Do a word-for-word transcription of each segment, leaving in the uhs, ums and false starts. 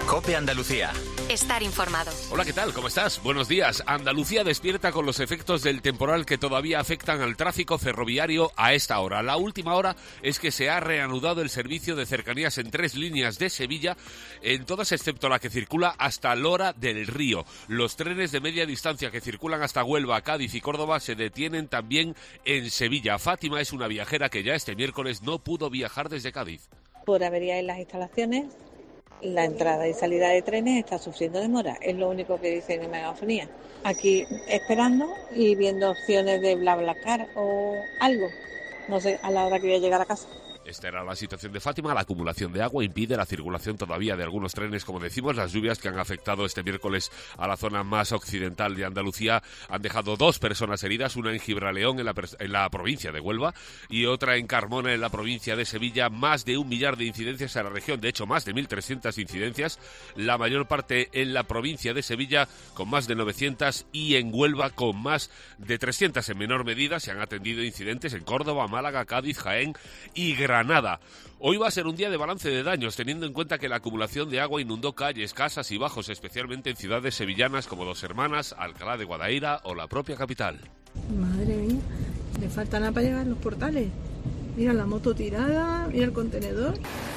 COPE Andalucía. Estar informado. Hola, ¿qué tal? ¿Cómo estás? Buenos días. Andalucía despierta con los efectos del temporal que todavía afectan al tráfico ferroviario a esta hora. La última hora es que se ha reanudado el servicio de cercanías en tres líneas de Sevilla, en todas excepto la que circula hasta Lora del Río. Los trenes de media distancia que circulan hasta Huelva, Cádiz y Córdoba se detienen también en Sevilla. Fátima es una viajera que ya este miércoles no pudo viajar desde Cádiz. Por avería en las instalaciones, la entrada y salida de trenes está sufriendo demora, es lo único que dice en megafonía. Aquí esperando y viendo opciones de BlaBlaCar o algo, no sé, a la hora que voy a llegar a casa. Esta era la situación de Fátima. La acumulación de agua impide la circulación todavía de algunos trenes, como decimos. Las lluvias que han afectado este miércoles a la zona más occidental de Andalucía han dejado dos personas heridas, una en Gibraleón, en la, en la provincia de Huelva, y otra en Carmona, en la provincia de Sevilla. Más de un millar de incidencias en la región, de hecho más de mil trescientas incidencias, la mayor parte en la provincia de Sevilla con más de novecientas y en Huelva con más de trescientas en menor medida. Se han atendido incidentes en Córdoba, Málaga, Cádiz, Jaén y Granada. Nada. Hoy va a ser un día de balance de daños, teniendo en cuenta que la acumulación de agua inundó calles, casas y bajos, especialmente en ciudades sevillanas como Dos Hermanas, Alcalá de Guadaira o la propia capital. Madre mía, le falta nada para llegar a los portales. Mira la moto tirada, mira el contenedor.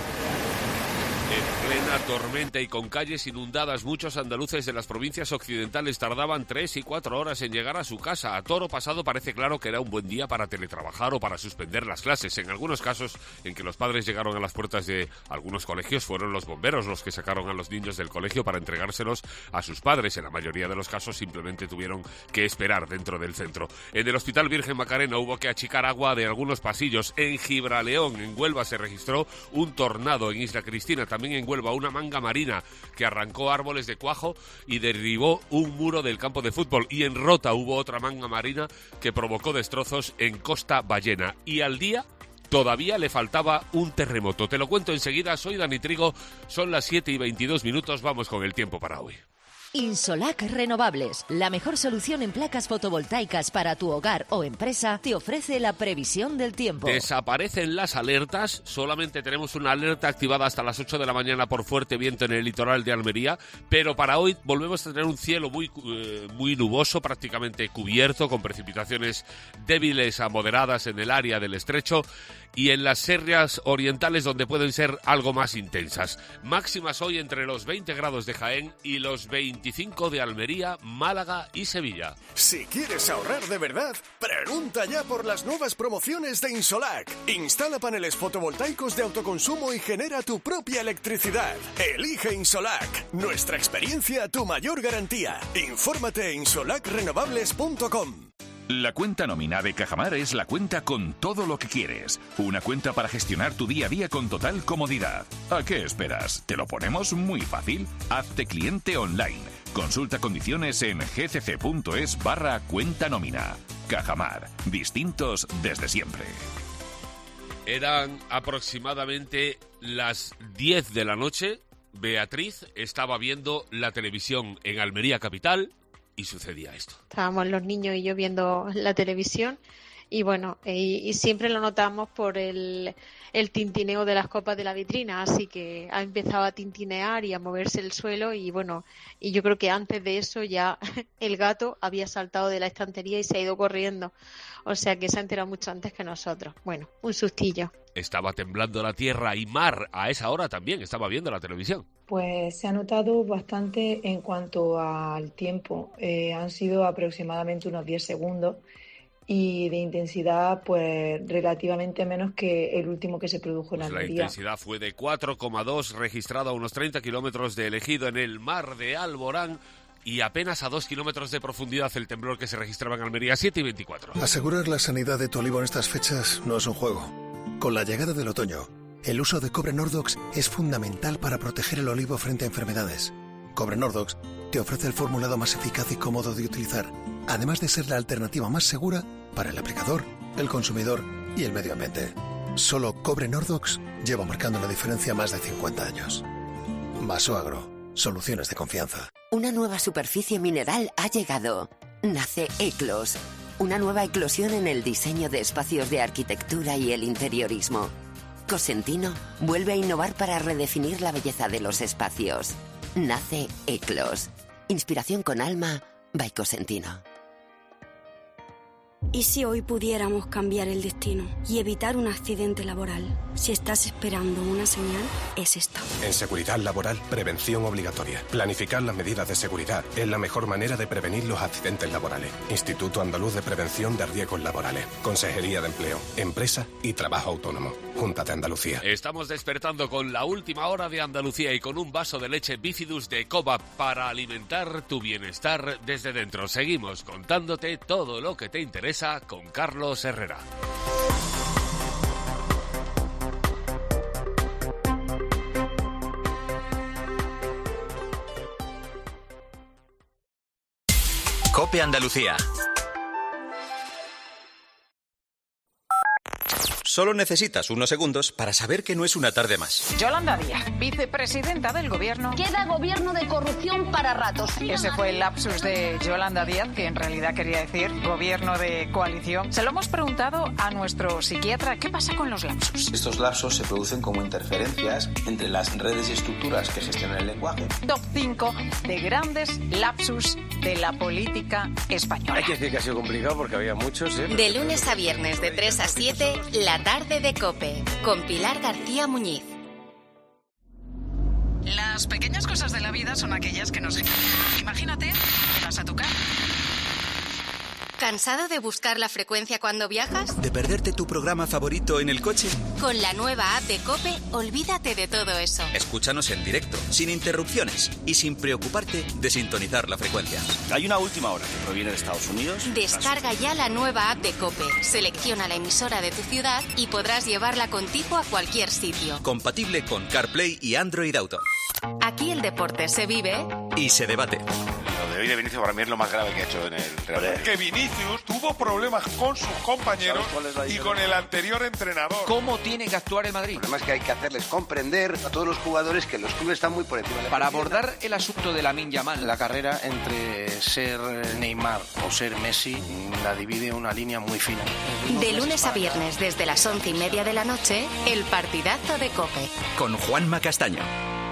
En plena tormenta y con calles inundadas, muchos andaluces de las provincias occidentales tardaban tres y cuatro horas en llegar a su casa. A toro pasado parece claro que era un buen día para teletrabajar o para suspender las clases. En algunos casos en que los padres llegaron a las puertas de algunos colegios, fueron los bomberos los que sacaron a los niños del colegio para entregárselos a sus padres. En la mayoría de los casos simplemente tuvieron que esperar dentro del centro. En el Hospital Virgen Macarena hubo que achicar agua de algunos pasillos. En Gibraleón, en Huelva, se registró un tornado. En Isla Cristina, también en Huelva, una manga marina que arrancó árboles de cuajo y derribó un muro del campo de fútbol. Y en Rota hubo otra manga marina que provocó destrozos en Costa Ballena. Y al día todavía le faltaba un terremoto. Te lo cuento enseguida. Soy Dani Trigo, son las siete y veintidós minutos. Vamos con el tiempo para hoy. Insolac Renovables, la mejor solución en placas fotovoltaicas para tu hogar o empresa, te ofrece la previsión del tiempo. Desaparecen las alertas, solamente tenemos una alerta activada hasta las ocho de la mañana por fuerte viento en el litoral de Almería, pero para hoy volvemos a tener un cielo muy, eh, muy nuboso, prácticamente cubierto, con precipitaciones débiles a moderadas en el área del estrecho y en las serras orientales, donde pueden ser algo más intensas. Máximas hoy entre los veinte grados de Jaén y los veinticinco de Almería, Málaga y Sevilla. Si quieres ahorrar de verdad, pregunta ya por las nuevas promociones de Insolac. Instala paneles fotovoltaicos de autoconsumo y genera tu propia electricidad. Elige Insolac. Nuestra experiencia, tu mayor garantía. Infórmate en insolac renovables punto com. La cuenta nómina de Cajamar es la cuenta con todo lo que quieres. Una cuenta para gestionar tu día a día con total comodidad. ¿A qué esperas? ¿Te lo ponemos muy fácil? Hazte cliente online. Consulta condiciones en gcc.es barra cuenta nómina. Cajamar. Distintos desde siempre. Eran aproximadamente las diez de la noche. Beatriz estaba viendo la televisión en Almería capital y sucedía esto. Estábamos los niños y yo viendo la televisión y bueno, y, y siempre lo notamos por el, el tintineo de las copas de la vitrina, así que ha empezado a tintinear y a moverse el suelo y bueno, y yo creo que antes de eso ya el gato había saltado de la estantería y se ha ido corriendo, o sea que se ha enterado mucho antes que nosotros. Bueno, un sustillo. Estaba temblando la tierra y Mar a esa hora también estaba viendo la televisión. Pues se ha notado bastante en cuanto al tiempo. Eh, han sido aproximadamente unos diez segundos y de intensidad pues relativamente menos que el último que se produjo en Almería. Pues la intensidad fue de cuatro coma dos, registrado a unos treinta kilómetros de Ejido en el mar de Alborán, y apenas a dos kilómetros de profundidad el temblor que se registraba en Almería, siete y veinticuatro. Asegurar la sanidad de tu olivo en estas fechas no es un juego. Con la llegada del otoño, el uso de cobre Nordox es fundamental para proteger el olivo frente a enfermedades. Cobre Nordox te ofrece el formulado más eficaz y cómodo de utilizar, además de ser la alternativa más segura para el aplicador, el consumidor y el medio ambiente. Solo Cobre Nordox lleva marcando la diferencia más de cincuenta años. Vasoagro, soluciones de confianza. Una nueva superficie mineral ha llegado. Nace Eclos, una nueva eclosión en el diseño de espacios de arquitectura y el interiorismo. Cosentino vuelve a innovar para redefinir la belleza de los espacios. nace Eclos. Inspiración con alma, by Cosentino. ¿Y si hoy pudiéramos cambiar el destino y evitar un accidente laboral? Si estás esperando una señal, es esta. En seguridad laboral, prevención obligatoria. Planificar las medidas de seguridad es la mejor manera de prevenir los accidentes laborales. Instituto Andaluz de Prevención de Riesgos Laborales. Consejería de Empleo, Empresa y Trabajo Autónomo. Junta de Andalucía. Estamos despertando con la última hora de Andalucía y con un vaso de leche Bifidus de Cova para alimentar tu bienestar desde dentro. Seguimos contándote todo lo que te interesa con Carlos Herrera. COPE Andalucía. Solo necesitas unos segundos para saber que no es una tarde más. Yolanda Díaz, vicepresidenta del Gobierno. Queda gobierno de corrupción para ratos. Ese fue el lapsus de Yolanda Díaz, que en realidad quería decir gobierno de coalición. Se lo hemos preguntado a nuestro psiquiatra. ¿Qué pasa con los lapsus? Estos lapsus se producen como interferencias entre las redes y estructuras que gestionan el lenguaje. Top cinco de grandes lapsus de la política española. Hay que decir que ha sido complicado porque había muchos, ¿eh? De lunes a viernes de tres a siete, la tarde de COPE, con Pilar García Muñiz. Las pequeñas cosas de la vida son aquellas que nos... Imagínate que vas a tu casa. ¿Cansado de buscar la frecuencia cuando viajas? ¿De perderte tu programa favorito en el coche? Con la nueva app de COPE, olvídate de todo eso. Escúchanos en directo, sin interrupciones y sin preocuparte de sintonizar la frecuencia. Hay una última hora que proviene de Estados Unidos. Descarga ya la nueva app de COPE, selecciona la emisora de tu ciudad y podrás llevarla contigo a cualquier sitio. Compatible con CarPlay y Android Auto. Aquí el deporte se vive y se debate. Lo de hoy de Vinicius para mí es lo más grave que ha hecho en el Real Madrid. Que Vinicius tuvo problemas con sus compañeros y con el anterior entrenador. ¿Cómo tiene que actuar el Madrid? El problema es que hay que hacerles comprender a todos los jugadores que los clubes están muy por encima de la Para abordar el asunto de Lamine Yamal. La carrera entre ser Neymar o ser Messi la divide una línea muy fina. De lunes a viernes desde las once y media de la noche, el partidazo de COPE. Con Juanma Castaño.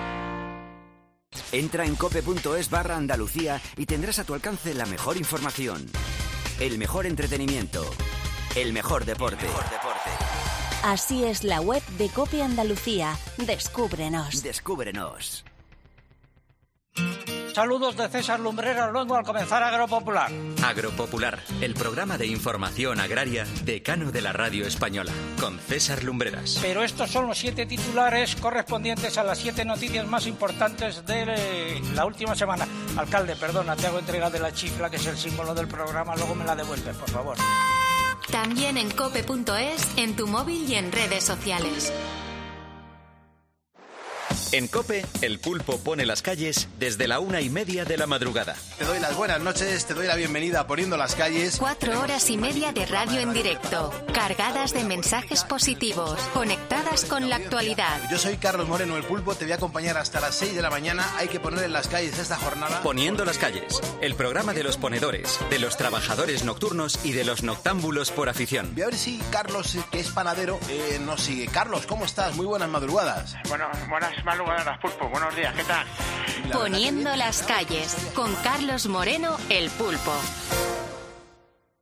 Entra en cope.es barra Andalucía y tendrás a tu alcance la mejor información, el mejor entretenimiento, el mejor deporte. El mejor deporte. Así es la web de COPE Andalucía. Descúbrenos. Descúbrenos. Saludos de César Lumbreras Luengo al comenzar Agropopular. Agropopular, el programa de información agraria decano de la radio española, con César Lumbreras. Pero estos son los siete titulares correspondientes a las siete noticias más importantes de la última semana. Alcalde, perdona, te hago entrega de la chifla, que es el símbolo del programa, luego me la devuelves, por favor. También en cope.es, en tu móvil y en redes sociales. En COPE, el pulpo pone las calles desde la una y media de la madrugada. Te doy las buenas noches, te doy la bienvenida a Poniendo las Calles. Cuatro horas y media de radio en directo, cargadas de mensajes positivos, conectadas con la actualidad. Yo soy Carlos Moreno, el pulpo, te voy a acompañar hasta las seis de la mañana. Hay que poner en las calles esta jornada. Poniendo las calles, el programa de los ponedores, de los trabajadores nocturnos y de los noctámbulos por afición. Voy a ver si Carlos, que es panadero, eh, nos sigue. Carlos, ¿cómo estás? Muy buenas madrugadas. Bueno, buenas madrugadas. Pulpo, buenos días, ¿qué tal? Poniendo las calles, con Carlos Moreno, el pulpo.